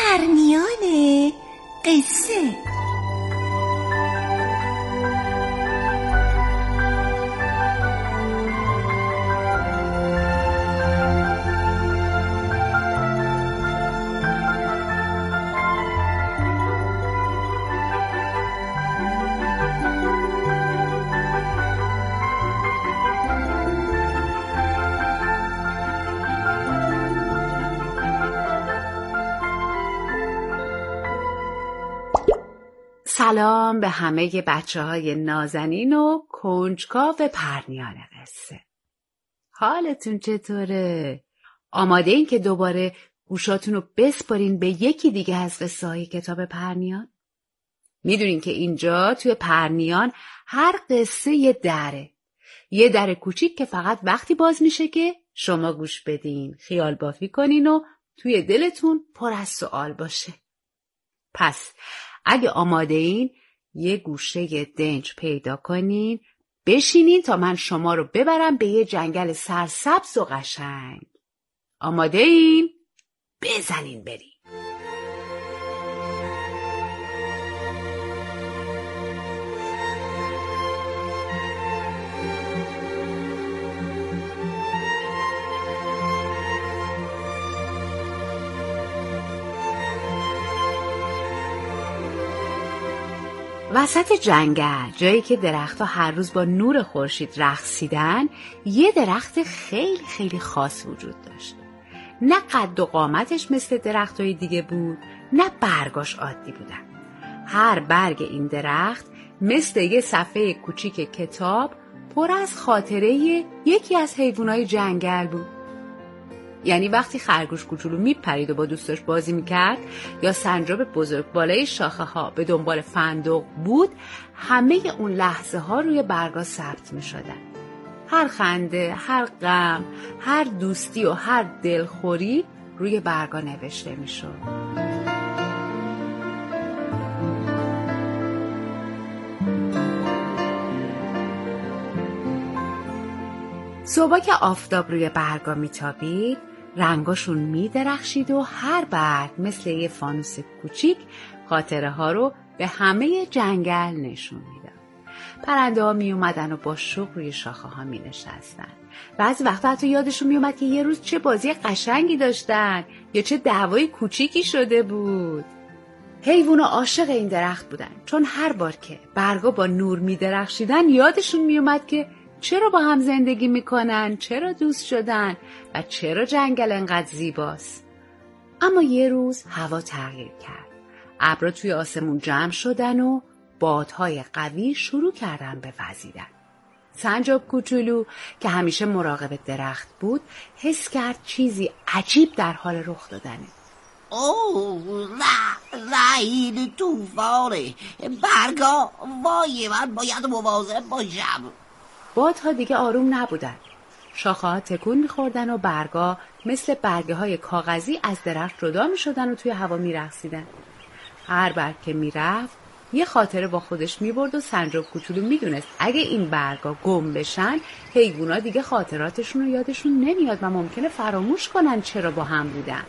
پرنیان قصه. سلام به همه بچه‌های نازنین و کنجکاو پرنیان قصه. حالتون چطوره؟ آماده این که دوباره گوشاتون رو بسپارین به یکی دیگه از قصه های کتاب پرنیان؟ میدونین که اینجا توی پرنیان هر قصه یه در کوچیک که فقط وقتی باز میشه که شما گوش بدین، خیال بافی کنین و توی دلتون پر از سوال باشه. پس اگه آماده این یه گوشه دنج پیدا کنین، بشینین تا من شما رو ببرم به یه جنگل سرسبز و قشنگ. آماده این؟ بزنین بریم. وسط جنگل، جایی که درخت‌ها هر روز با نور خورشید رقصیدن، یه درخت خیلی خیلی خاص وجود داشت. نه قد و قامتش مثل درخت‌های دیگه بود، نه برگاش عادی بودن. هر برگ این درخت مثل یه صفحه کوچیک کتاب پر از خاطره یکی از حیوانای جنگل بود. یعنی وقتی خرگوش کوچولو میپرید و با دوستاش بازی میکرد یا سنجاب بزرگ بالای شاخه ها به دنبال فندق بود، همه اون لحظه ها روی برگا ثبت میشدن. هر خنده، هر غم، هر دوستی و هر دلخوری روی برگا نوشته میشد. صبح که آفتاب روی برگا میتابید، رنگاشون میدرخشید و هر برگ مثل یه فانوس کوچیک خاطره ها رو به همه جنگل نشون میداد. پرنده ها می اومدن و با شوق روی شاخه ها می نشستن. بعضی وقتا حتی یادشون می اومد که یه روز چه بازی قشنگی داشتن یا چه دعوای کوچیکی شده بود. حیوونا عاشق این درخت بودن، چون هر بار که برگا با نور می درخشیدن یادشون می اومد که چرا با هم زندگی میکنن، چرا دوست شدن و چرا جنگل انقدر زیباست. اما یه روز هوا تغییر کرد. ابرها توی آسمون جمع شدن و بادهای قوی شروع کردن به وزیدن. سنجاب کوچولو که همیشه مراقب درخت بود، حس کرد چیزی عجیب در حال رخ دادنه. اوه این طوفانه، برگا، وای من باید مواظب باشم. بادها دیگه آروم نبودن. شاخه‌ها تکون می‌خوردن و برگا مثل برگه‌های کاغذی از درخت جدا می‌شدن و توی هوا می‌رقصیدن. هر برگ که میرفت یه خاطره با خودش می‌برد و سنجاب کوچولو می‌دونست اگه این برگا گم بشن، حیوونا دیگه خاطراتشون رو یادشون نمیاد و ممکنه فراموش کنن چرا با هم بودن.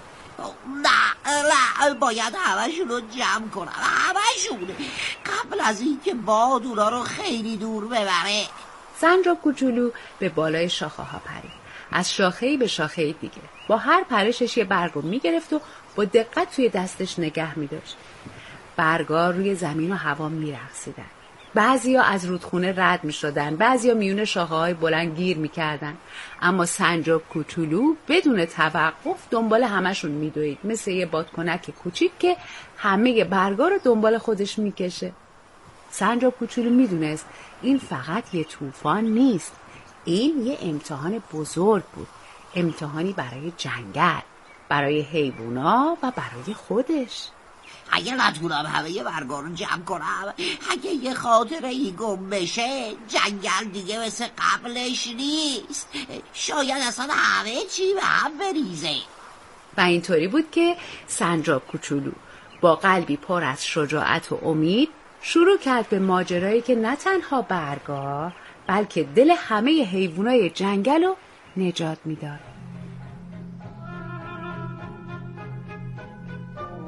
نه باید همشون رو جمع کنم، همشون، قبل از اینکه باد اونا رو خیلی دور ببره. سنجاب کوچولو به بالای شاخه ها پرید. از شاخه‌ای به شاخه دیگه. با هر پرشش یه برگو میگرفت و با دقت توی دستش نگه میداشت. برگا روی زمین و هوا میرقصیدن. بعضیا از رودخونه رد میشدن، بعضیا میون شاخه‌های بلند گیر میکردن. اما سنجاب کوچولو بدون توقف دنبال همشون میدوید، مثل یه بادکنک کوچیک که همه برگا رو دنبال خودش میکشه. سنجاب کوچولو میدونست این فقط یه طوفان نیست، این یه امتحان بزرگ بود، امتحانی برای جنگل، برای حیوونا و برای خودش. اگه نتونم همه برگا رو جمع کنم، اگه یه خاطره ای گم بشه، جنگل دیگه مثل قبلش نیست، شاید اصلا همه چی به هم بریزه. و اینطوری بود که سنجاب کوچولو با قلبی پر از شجاعت و امید شروع کرد به ماجرایی که نه تنها برگا بلکه دل همه حیوانای جنگل رو نجات میداد.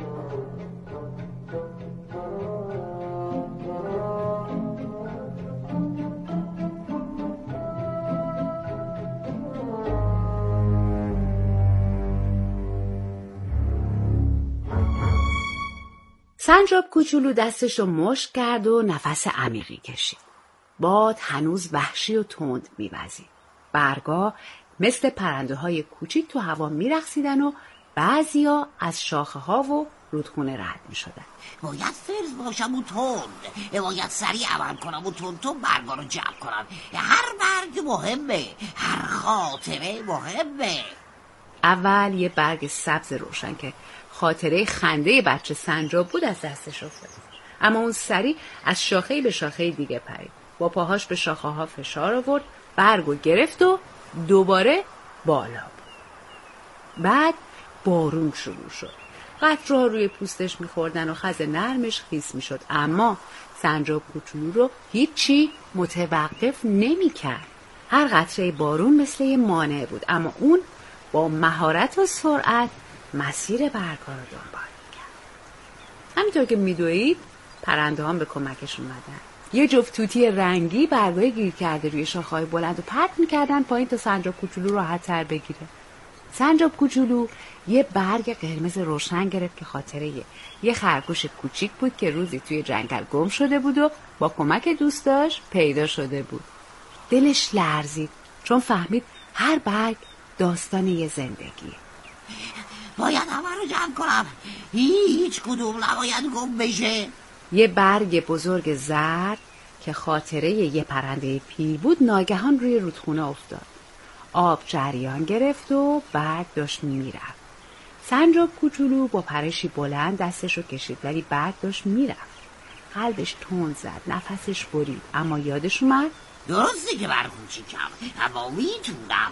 سنجاب کوچولو دستش رو مشت کرد و نفس عمیقی کشید. باد هنوز وحشی و تند می‌وزید. برگا مثل پرنده های کوچیک تو هوا می‌رقصیدن و بعضیا از شاخه ها و رودخونه رد می‌شدن. باید فرز باشم و تند، باید سریع عمل کنم و تند برگا رو جمع کنم. هر برگ مهمه، هر خاطره مهمه. اول یه برگ سبز روشن که خاطره خنده بچه سنجاب بود از دستش افتاد. اما اون سریع از شاخه‌ای به شاخه دیگه پرید. با پاهاش به شاخه ها فشار آورد، برگو گرفت و دوباره بالا بود. بعد بارون شروع شد. قطره‌ها روی پوستش می‌خوردن و خز نرمش خیس می‌شد، اما سنجاب کوچولو رو هیچی متوقف نمی‌کرد. هر قطره بارون مثل یه مانع بود، اما اون با مهارت و سرعت مسیر برگا رو دنبال می‌کرد. همینطور که می‌دوید پرنده هم به کمکش اومدن. یه جفت توتی رنگی برگای گیر کرده روی شاخه‌های بلند و پرت می‌کردن پایین تا سنجاب کوچولو راحت‌تر بگیره. سنجاب کوچولو یه برگ قرمز روشن گرفت که خاطره یه خرگوش کوچیک بود که روزی توی جنگل گم شده بود و با کمک دوستاش پیدا شده بود. دلش لرزید چون فهمید هر برگ داستان یه زندگیه. باید همه رو جمع کنم، هیچ کدوم نباید گم بشه. یه برگ بزرگ زرد که خاطره یه پرنده پیل بود ناگهان روی رودخونه افتاد. آب جریان گرفت و برگ داشت میرفت. سنجاب کوچولو با پرشی بلند دستش رو کشید ولی برگ داشت میرفت. قلبش تند زد، نفسش برید، اما یادش اومد درسته که برگ کوچیکم، اما میتونم.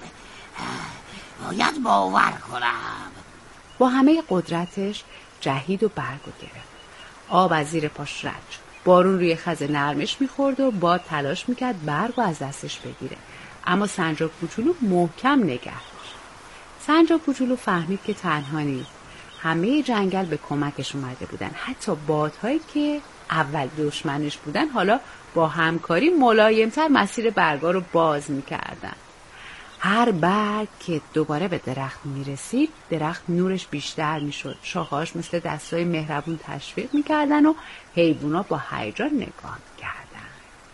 باید باور کنم. با همه قدرتش جهید و برگو گرفت. آب از زیر پاش رد شد. بارون روی خز نرمش میخورد و باد تلاش میکرد برگو از دستش بگیره، اما سنجاب کوچولو محکم نگه داشت. سنجاب کوچولو فهمید که تنها نیست. همه جنگل به کمکش اومده بودن. حتی بادهایی که اول دشمنش بودن حالا با همکاری ملایمتر مسیر برگا رو باز میکردن. هر برگ که دوباره به درخت میرسید درخت نورش بیشتر میشد. شاخه‌هاش مثل دستای مهربون تشویق میکردن و حیوونا با هیجان نگاه میکردن.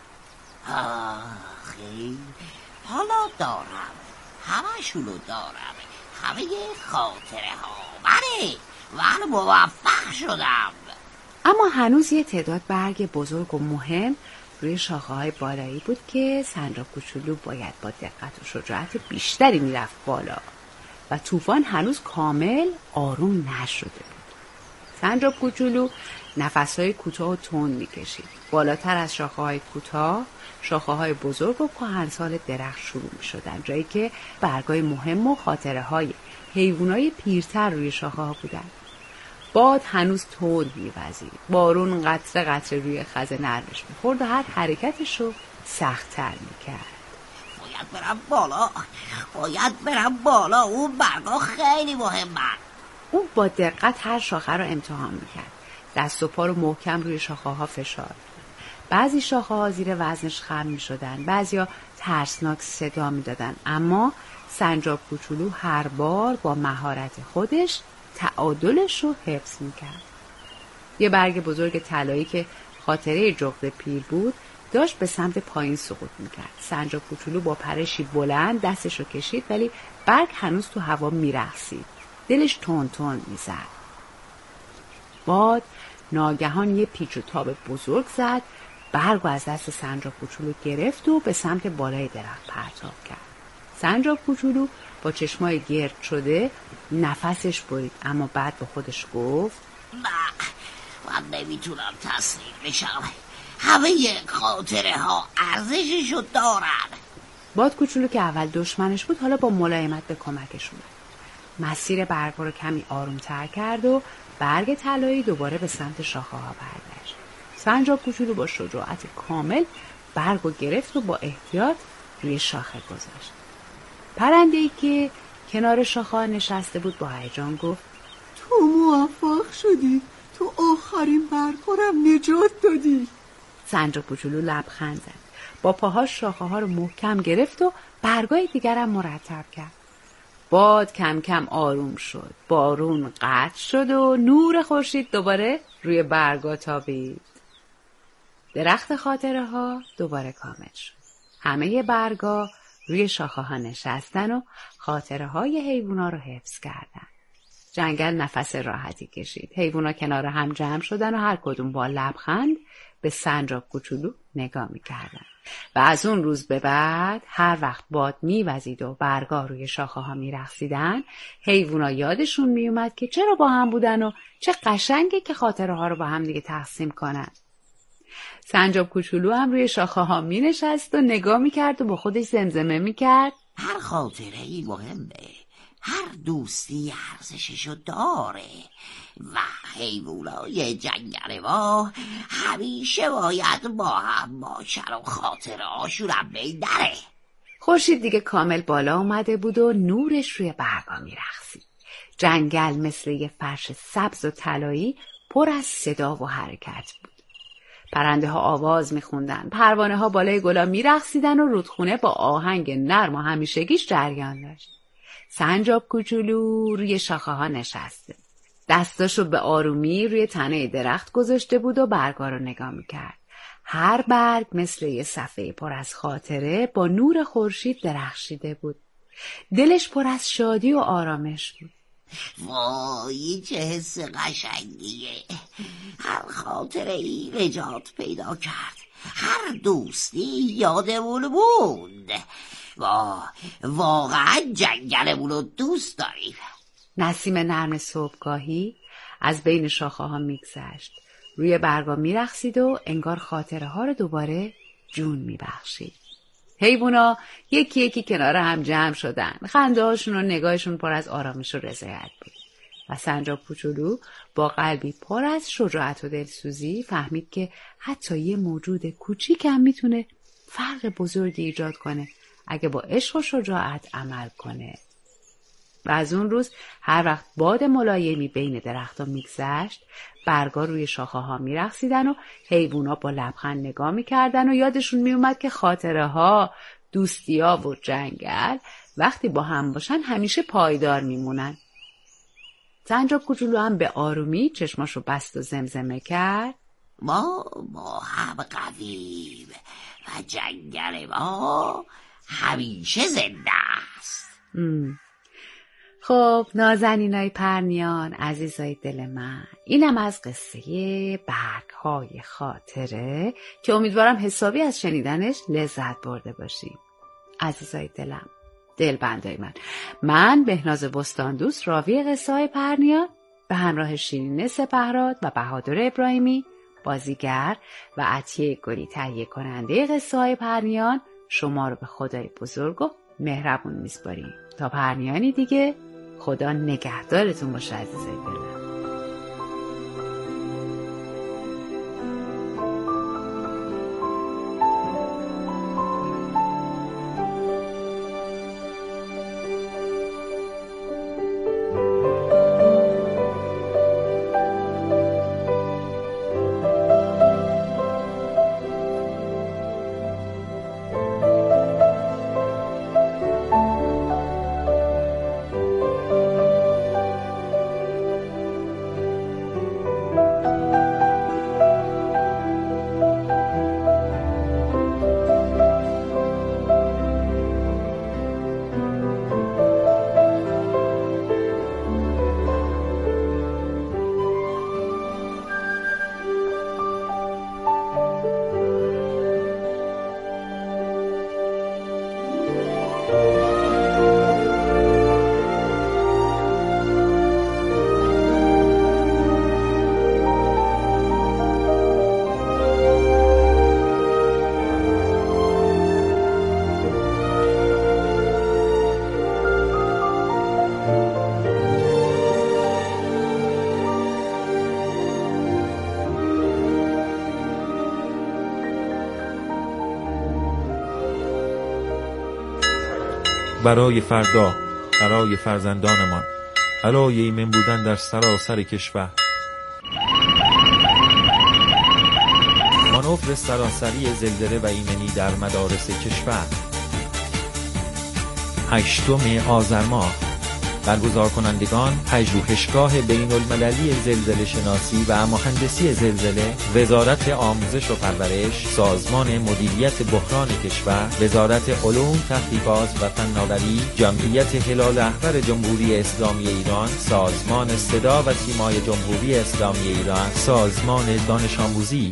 آخی حالا دارم، همشونو دارم، همه خاطره ها من موفق شدم. اما هنوز یه تعداد برگ بزرگ و مهم روی شاخه‌های بالایی بود که سنجاب کوچولو باید با دقت و شجاعت بیشتری میرفت بالا و طوفان هنوز کامل آروم نشده بود. سنجاب کوچولو نفس‌های کوتاه و تند می‌کشید. بالاتر از شاخه‌های کوتاه، شاخه‌های بزرگ و کهنسال درخت شروع می‌شدن، جایی که برگای مهم و خاطره‌های حیوانای پیرتر روی شاخه‌ها بودن. باد هنوز تند می‌وزید. بارون قطره قطره روی خز نرمش می‌خورد و هر حرکتش رو سخت‌تر می‌کرد. باید برم بالا. اون برگا خیلی مهمه. اون با دقت هر شاخه رو امتحان می‌کرد. دست و پا رو محکم روی شاخه‌ها فشار می‌داد. بعضی شاخه‌ها زیر وزنش خم می‌شدن، بعضیا ترسناک صدا می‌دادن، اما سنجاب کوچولو هر بار با مهارت خودش تعادلش رو حفظ میکرد. یه برگ بزرگ طلایی که خاطره جغد پیر بود داشت به سمت پایین سقوط میکرد. سنجاب کوچولو با پرشی بلند دستش رو کشید ولی برگ هنوز تو هوا میرقصید. دلش تون تون میزد. باد ناگهان یه پیچ و تاب بزرگ زد، برگ از دست سنجاب کوچولو گرفت و به سمت بالای درخت پرتاب کرد. سنجاب کوچولو با چشمای گرد شده نفسش برید، اما بعد به خودش گفت من نمیتونم تسلیم بشم. همه خاطره ها ارزششو دارن. باد کوچولو که اول دشمنش بود حالا با ملایمت به کمکش اومد. مسیر برگ رو کمی آرومتر کرد و برگ طلایی دوباره به سمت شاخه ها برگشت. سنجاب کوچولو با شجاعت کامل برگ رو گرفت و با احتیاط روی شاخه گذاشت. پرنده‌ای که کنار شاخه‌ها نشسته بود با هیجان گفت تو موفق شدی، تو آخرین برگارم نجات دادی. سنجاب کوچولو لبخند زد. با پاهاش شاخه‌ها رو محکم گرفت و برگای دیگرم مرتب کرد. باد کم کم آروم شد، بارون قطع شد و نور خورشید دوباره روی برگا تابید. درخت خاطره ها دوباره کامل شد. همه برگا روی شاخه ها نشستن و خاطره های حیوونا رو حفظ کردن. جنگل نفس راحتی کشید. حیوونا کنار هم جمع شدن و هر کدوم با لبخند به سنجاب کوچولو نگاه میکردن. و از اون روز به بعد هر وقت باد میوزید و برگا روی شاخه ها میرقصیدن، حیوونا یادشون میومد که چرا با هم بودن و چه قشنگه که خاطره ها رو با هم دیگه تقسیم کنن. سنجاب کوچولو هم روی شاخه ها می نشست و نگاه می کرد و با خودش زمزمه می کرد هر خاطره ای مهمه، هر دوستی ارزششو داره و حیوانای جنگل ما همیشه باید با هم باشن و خاطره هاشون هم بیدره. خورشید دیگه کامل بالا اومده بود و نورش روی برگا می رقصید. جنگل مثل یه فرش سبز و طلایی پر از صدا و حرکت بود. پرنده ها آواز میخوندن، پروانه ها بالای گلا میرقصیدن و رودخونه با آهنگ نرم و همیشگیش جریان داشت. سنجاب کوچولو روی شاخه ها نشسته. دستاشو به آرومی روی تنه درخت گذاشته بود و برگا رو نگاه میکرد. هر برگ مثل یه صفحه پر از خاطره با نور خورشید درخشیده بود. دلش پر از شادی و آرامش بود. وای چه حس قشنگیه، هر خاطره ای نجات پیدا کرد، هر دوستی یادمون بود. واقعا جنگلمون رو دوست داریم. نسیم نرم صبحگاهی از بین شاخه ها میگذشت، روی برگا میرقصید و انگار خاطره ها رو دوباره جون میبخشید. حیوونا یکی یکی کنار هم جمع شدن، خنده هاشون و نگاهشون پر از آرامش و رضایت بود. و سنجاب کوچولو با قلبی پر از شجاعت و دلسوزی فهمید که حتی یه موجود کوچیک هم میتونه فرق بزرگی ایجاد کنه اگه با عشق و شجاعت عمل کنه. و از اون روز هر وقت باد ملایمی بین درخت‌ها میگذشت، برگا روی شاخه ها میرقصیدن و حیوونا با لبخند نگاه میکردن و یادشون میومد که خاطره ها، دوستی‌ها و جنگل وقتی با هم باشن همیشه پایدار میمونن. سنجاب کوچولو هم به آرومی چشماشو بست و زمزمه کرد ما با هم قویم و جنگل ما همیشه زنده است. خب نازنینای پرنیان، عزیزای دل من، اینم از قصه برگ‌های خاطره که امیدوارم حسابی از شنیدنش لذت برده باشیم. عزیزای دلم، دلبندای من بهناز بستاندوست، راوی قصه های پرنیان، به همراه شیرین سپهراد و بهادر ابراهیمی بازیگر و عطیه گلی تهیه کننده قصه های پرنیان شما رو به خدای بزرگ و مهربون میسپاریم. تا پرنیانی دیگه، خدا نگهدارتون باشه عزیزای دلم. برای فردا، برای فرزندانمان، برای ایمن بودن در سراسر کشور. مانور سراسری زلزله و ایمنی در مدارس کشور. 8 آذر ماه برگزار کنندگان پژوهشگاه بین‌المللی زلزله شناسی و مهندسی زلزله، وزارت آموزش و پرورش، سازمان مدیریت بحران کشور، وزارت علوم، تحقیقات و فناوری، جمعیت هلال احمر جمهوری اسلامی ایران، سازمان صدا و سیمای جمهوری اسلامی ایران، سازمان دانش آموزی.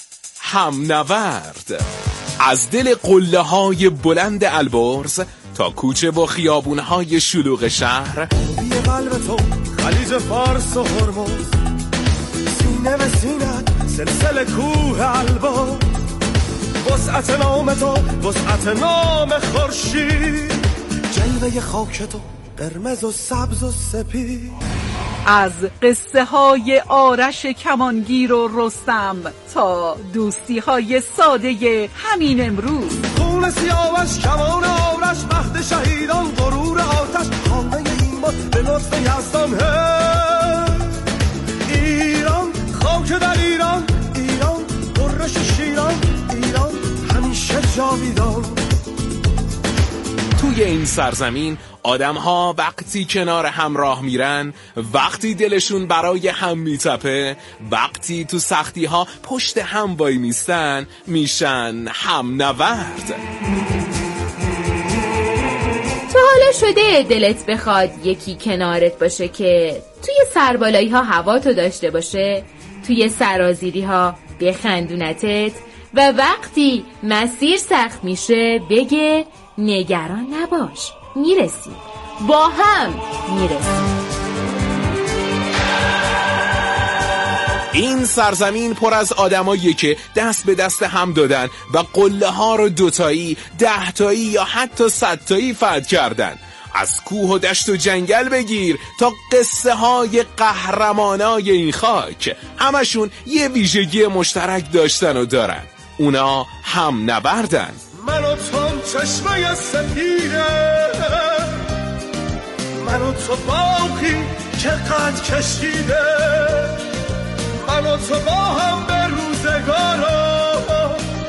همنورد از دل قله‌های بلند البرز تا کوچه و خیابون‌های شلوغ شهر، بی قلب تو خلیج فارس و هرمز، سینه به سینت سلسله کوه البرز، وسعت نام تو وسعت نام خورشید، جلوه خاک تو قرمز و سبز و سپید. از قصه های آرش کمانگیر و رستم تا دوستی های ساده همین امروز، خون سیاوش کمان آرش مهد شهیدان غرور آتش خانه ایمان به لطف یزدان. ایران خاک در ایران، ایران قرش شیران، ایران همیشه جاویدان. توی این سرزمین آدم‌ها وقتی کنار هم راه میرن، وقتی دلشون برای هم میتپه، وقتی تو سختی‌ها پشت هم وای میستن، میشن هم نورد. تا حالا شده دلت بخواد یکی کنارت باشه که توی سربالایی ها هوا تو داشته باشه، توی سرازیری ها بخندونتت و وقتی مسیر سخت میشه بگه نگران نباش، میرسیم، با هم میرسیم. این سرزمین پر از آدمایی که دست به دست هم دادن و قله ها رو 2 تایی، 10 تایی یا حتی 100 تایی فتح کردن. از کوه و دشت و جنگل بگیر تا قصه های قهرمانای این خاک، همشون یه ویژگی مشترک داشتن و دارن، اونا هم نوردن. من و تو چشمه سپیده، من و تو باقی که قد کشیده، من و تو با هم به روزگارا،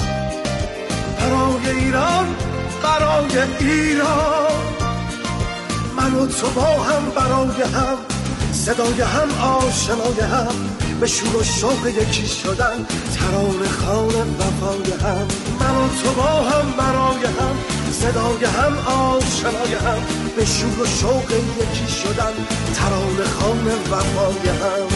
برای ایران، برای ایران. من و تو با هم برای هم، صدای هم آشنای هم، به شور و شوق یکی شدن، ترانه خوان وفای هم. من و تو با هم برای هم، صدای هم آشنای هم، به شور و شوق یکی شدن، ترانه خوان وفای هم.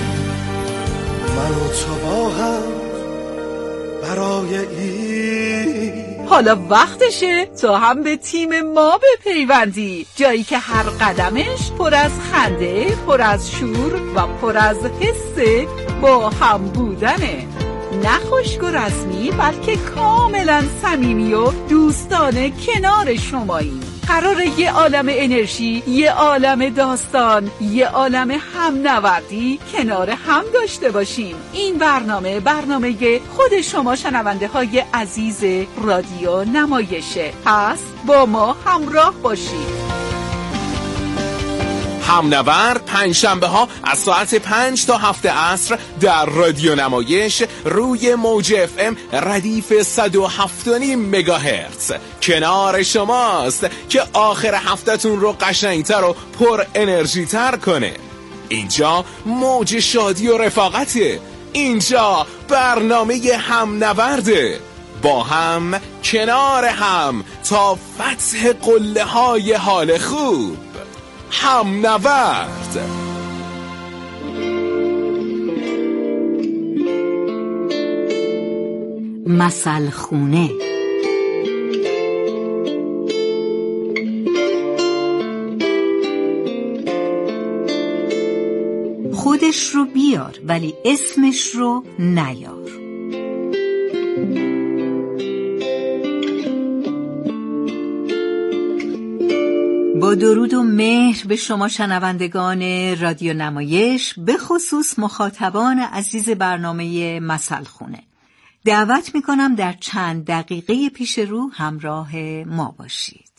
من و تو با هم برای این. حالا وقتشه تا هم به تیم ما بپیوندی، جایی که هر قدمش پر از خنده، پر از شور و پر از حس با هم بودنه. نه خشک و رسمی، بلکه کاملا صمیمی و دوستانه کنار شماییم. قراره یه عالم انرژی، یه عالم داستان، یه عالم هم نوردی کنار هم داشته باشیم. این برنامه خود شما شنونده های عزیز رادیو نمایشه. پس با ما همراه باشید. همنورد پنجشنبه ها از ساعت 5 تا 7 عصر در رادیو نمایش روی موج FM ردیف 107.5 مگاهرتز کنار شماست که آخر هفته‌تون رو قشنگتر و پر انرژی تر کنه. اینجا موج شادی و رفاقته، اینجا برنامه همنورده، با هم کنار هم تا فتح قله های حال خوب. هم نورد. مثل خونه. خودش رو بیار ولی اسمش رو نیار. با درود و مهر به شما شنوندگان رادیو نمایش، به خصوص مخاطبان عزیز برنامه مثل خونه، دعوت میکنم در چند دقیقه پیش رو همراه ما باشید.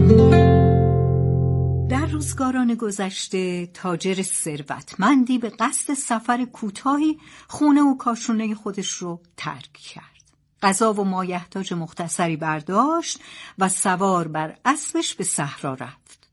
در روزگاران گذشته تاجر ثروتمندی به قصد سفر کوتاهی خونه و کاشونه خودش رو ترک کرد. غذا و مایحتاج مختصری برداشت و سوار بر اسبش به صحرا رفت. مرد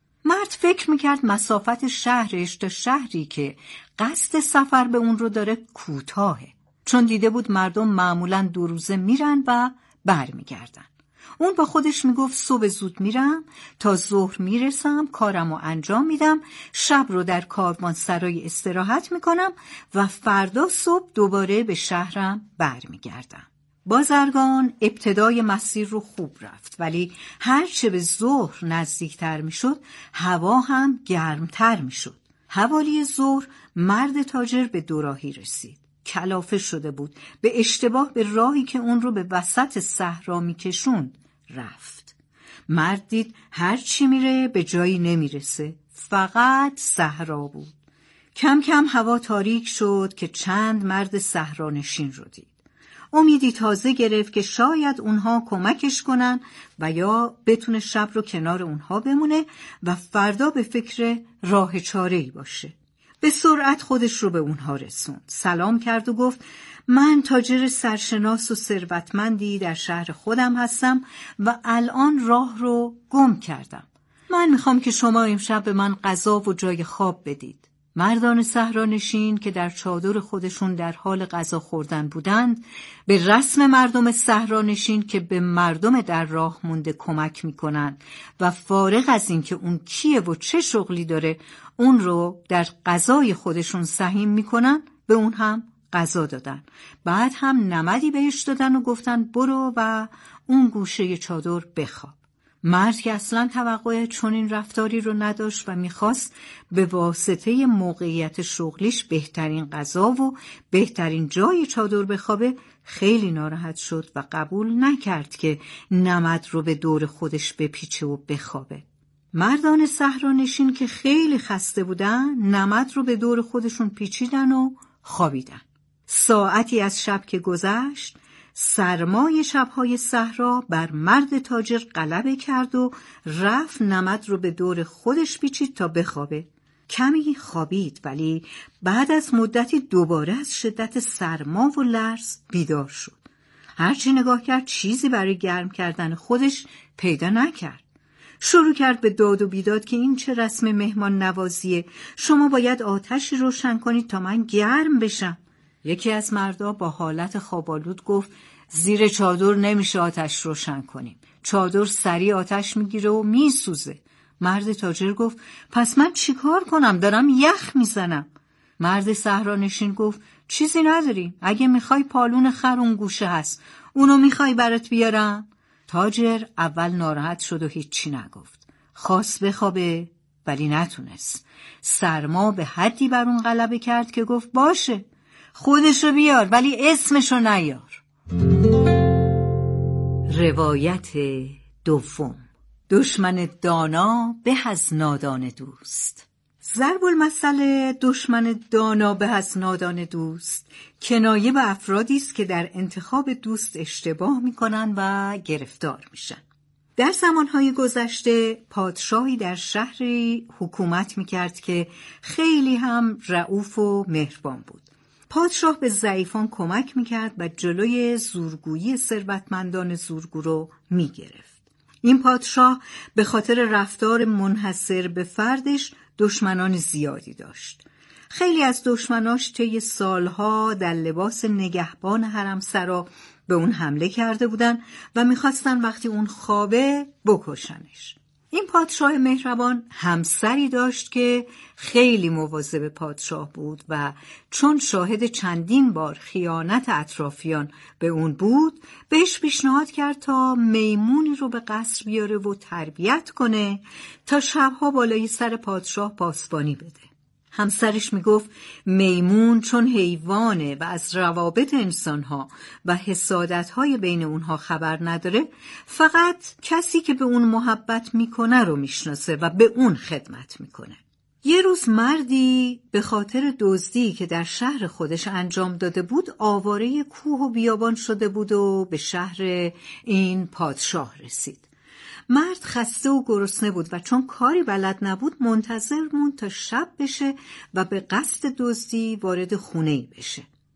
مرد فکر میکرد مسافت شهرش تا شهری که قصد سفر به اون رو داره کوتاهه، چون دیده بود مردم معمولاً 2 روزه میرن و برمیگردن. اون با خودش میگفت صبح زود میرم، تا ظهر میرسم، کارمو انجام میدم، شب رو در کاروانسرای استراحت میکنم و فردا صبح دوباره به شهرم برمیگردم. بازرگان ابتدای مسیر رو خوب رفت، ولی هرچه به ظهر نزدیکتر میشد هوا هم گرمتر میشد. حوالی ظهر مرد تاجر به دوراهی رسید. کلافه شده بود، به اشتباه به راهی که اون رو به وسط صحرا میکشوند رفت. مرد دید هر چی میره به جایی نمیرسه، فقط صحرا بود. کم کم هوا تاریک شد که چند مرد صحرانشین رو دید. امیدی تازه گرفت که شاید اونها کمکش کنن و یا بتونه شب رو کنار اونها بمونه و فردا به فکر راه چاره‌ای باشه. به سرعت خودش رو به اونها رسوند. سلام کرد و گفت من تاجر سرشناس و ثروتمندی در شهر خودم هستم و الان راه رو گم کردم. من میخوام که شما امشب به من غذا و جای خواب بدید. مردان صحرانشین که در چادر خودشون در حال غذا خوردن بودند، به رسم مردم صحرانشین که به مردم در راه مونده کمک میکنن و فارغ از این که اون کیه و چه شغلی داره اون رو در غذای خودشون سهیم میکنن، به اون هم غذا دادن. بعد هم نمدی بهش دادن و گفتن برو و اون گوشه چادر بخواب. مرد که اصلا توقع چنین رفتاری رو نداشت و میخواست به واسطه موقعیت شغلیش بهترین غذا و بهترین جای چادر بخوابه، خیلی ناراحت شد و قبول نکرد که نمد رو به دور خودش بپیچه و بخوابه. مردان صحرانشین که خیلی خسته بودن نمد رو به دور خودشون پیچیدن و خوابیدن. ساعتی از شب که گذشت، سرمای شبهای صحرا بر مرد تاجر غلبه کرد و رفت نمد رو به دور خودش پیچید تا بخوابه. کمی خوابید، ولی بعد از مدتی دوباره از شدت سرما و لرز بیدار شد. هرچی نگاه کرد چیزی برای گرم کردن خودش پیدا نکرد. شروع کرد به داد و بیداد که این چه رسم مهمان نوازیه، شما باید آتشی روشن کنید تا من گرم بشم. یکی از مردا با حالت خوابالود گفت زیر چادر نمیشه آتش روشن کنیم، چادر سریع آتش میگیره و میسوزه. مرد تاجر گفت پس من چیکار کنم؟ دارم یخ میزنم. مرد صحرانشین گفت چیزی نداریم، اگه میخوای پالون خر اون گوشه هست، اونو میخوای برات بیارم؟ تاجر اول ناراحت شد و هیچی نگفت. خواست بخوابه ولی نتونست. سرما به حدی بر اون غلبه کرد که گفت باشه، خودشو بیار ولی اسمشو نیار. روایت دوم. دشمن دانا به از نادان دوست. ضرب المثل دشمن دانا به از نادان دوست کنایه به افرادی است که در انتخاب دوست اشتباه میکنن و گرفتار میشن. در زمانهای گذشته پادشاهی در شهری حکومت میکرد که خیلی هم رئوف و مهربان بود. پادشاه به ضعیفان کمک میکرد و جلوی زورگویی ثروتمندان زورگو رو میگرفت. این پادشاه به خاطر رفتار منحصر به فردش دشمنان زیادی داشت. خیلی از دشمناش طی سالها در لباس نگهبان حرمسرا به اون حمله کرده بودن و میخواستن وقتی اون خوابه بکشنش. این پادشاه مهربان همسری داشت که خیلی مواظب پادشاه بود و چون شاهد چندین بار خیانت اطرافیان به اون بود، بهش پیشنهاد کرد تا میمونی رو به قصر بیاره و تربیت کنه تا شبها بالای سر پادشاه پاسبانی بده. همسرش میگفت میمون چون حیوانه و از روابط انسانها و حسادتهای بین اونها خبر نداره، فقط کسی که به اون محبت میکنه رو میشناسه و به اون خدمت میکنه. یه روز مردی به خاطر دزدی که در شهر خودش انجام داده بود آواره کوه و بیابان شده بود و به شهر این پادشاه رسید. مرد خسته و گرسنه بود و چون کاری بلد نبود منتظر موند تا شب بشه و به قصد دزدی وارد خونه‌ای بشه.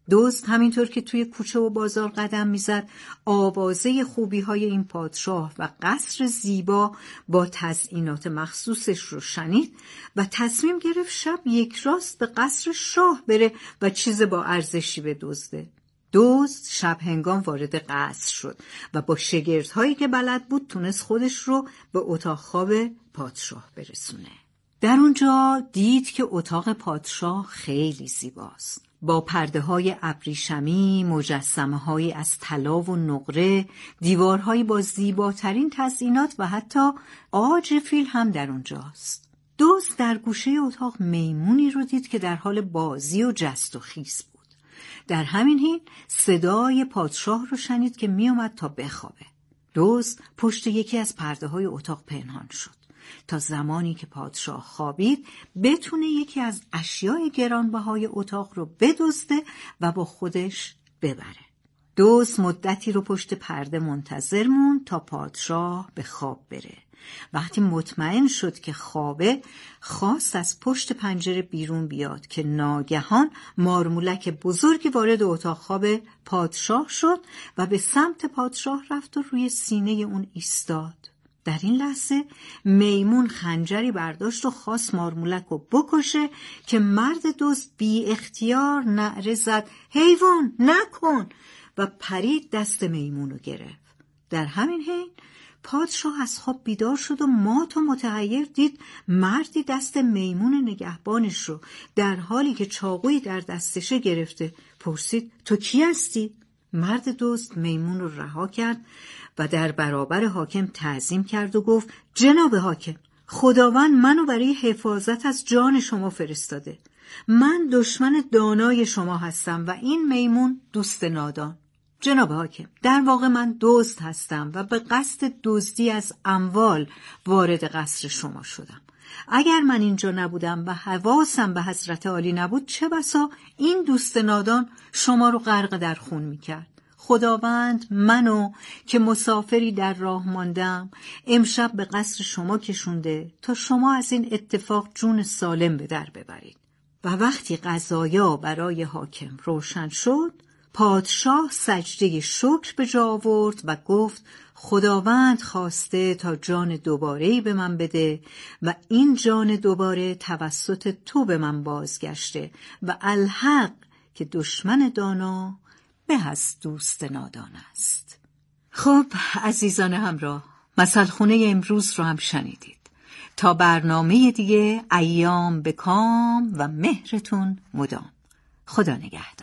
دزد همینطور که توی کوچه و بازار قدم میزد آوازه خوبی‌های این پادشاه و قصر زیبا با تزیینات مخصوصش رو شنید و تصمیم گرفت شب یک راست به قصر شاه بره و چیز با ارزشی بدزده. دزد شب هنگام وارد قصر شد و با شگردهایی که بلد بود تونست خودش رو به اتاق خواب پادشاه برسونه. در اونجا دید که اتاق پادشاه خیلی زیباست، با پرده‌های ابریشمی، مجسمه‌هایی از طلا و نقره، دیوارهایی با زیباترین تزیینات و حتی عاج فیل هم در اونجاست. دزد در گوشه اتاق میمونی رو دید که در حال بازی و جست و خیز بود. در همین حین صدای پادشاه رو شنید که می اومد تا بخوابه. دزد پشت یکی از پرده‌های اتاق پنهان شد تا زمانی که پادشاه خوابید بتونه یکی از اشیای گرانبهای اتاق رو بدزده و با خودش ببره. دزد مدتی رو پشت پرده منتظر موند تا پادشاه به خواب بره. وقتی مطمئن شد که خوابه، خواست از پشت پنجره بیرون بیاد که ناگهان مارمولک بزرگی وارد اتاق خواب پادشاه شد و به سمت پادشاه رفت و روی سینه اون ایستاد. در این لحظه میمون خنجری برداشت و خواست مارمولک رو بکشه که مرد دزد بی اختیار نعره زد حیوان نکن و پرید دست میمون رو گرفت. در همین حین پادشاه از خواب بیدار شد و مات و متحیر دید مردی دست میمون نگهبانش رو در حالی که چاقویی در دستشه گرفته. پرسید تو کی هستی؟ مرد دزد میمون رو رها کرد و در برابر حاکم تعظیم کرد و گفت جناب حاکم، خداوند منو برای حفاظت از جان شما فرستاده. من دشمن دانای شما هستم و این میمون دوست نادان. جناب حاکم، در واقع من دزد هستم و به قصد دزدی از اموال وارد قصر شما شدم. اگر من اینجا نبودم و حواسم به حضرت عالی نبود، چه بسا این دوست نادان شما رو غرق در خون میکرد. خداوند منو که مسافری در راه ماندم امشب به قصر شما کشونده تا شما از این اتفاق جون سالم به در ببرید. و وقتی قضایا برای حاکم روشن شد، پادشاه سجده شکر به جا آورد و گفت خداوند خواسته تا جان دوباره‌ای به من بده و این جان دوباره توسط تو به من بازگشته و الحق که دشمن دانا به از دوست نادان است. خب عزیزان همراه، مثلخونه امروز رو هم شنیدید. تا برنامه دیگه، ایام به کام و مهرتون مدام. خدا نگهدار.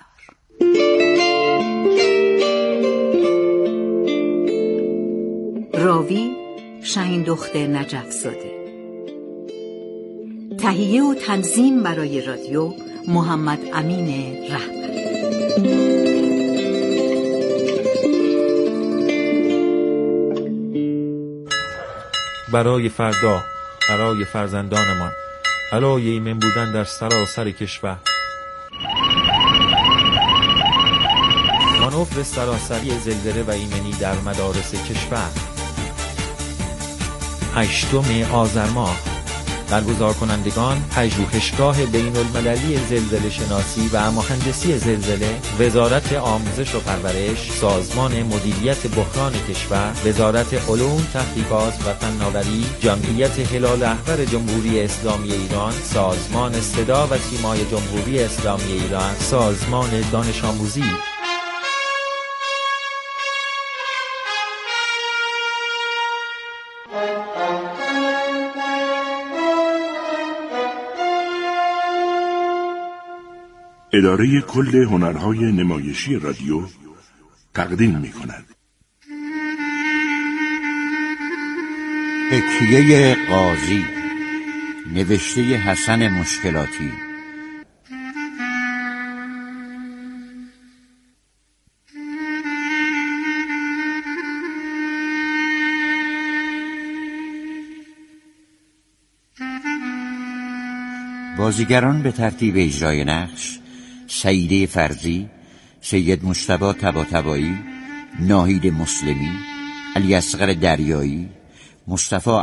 راوی شهین دختر نجف‌زاده. تهیه و تنظیم برای رادیو محمد امین رهبر. برای فردا، برای فرزندانمان، برای ایمن بودن در سراسر کشور. مانور سراسری زلزله و ایمنی در مدارس کشور. 8 آذر ماه برگزار کنندگان پژوهشگاه بین‌المللی زلزله شناسی و مهندسی زلزله، وزارت آموزش و پرورش، سازمان مدیریت بحران کشور، وزارت علوم، تحقیقات و فناوری، جمعیت هلال احمر جمهوری اسلامی ایران، سازمان صدا و سیمای جمهوری اسلامی ایران، سازمان دانش آموزی. اداره کل هنرهای نمایشی رادیو تقدیم می‌کند. حکیه قاضی، نوشته حسن مشکلاتی. بازیگران به ترتیب اجرای نقش: سعیده فرزی، سید مجتبی طباطبایی، ناهید مسلمی، علی اصغر دریایی، مصطفی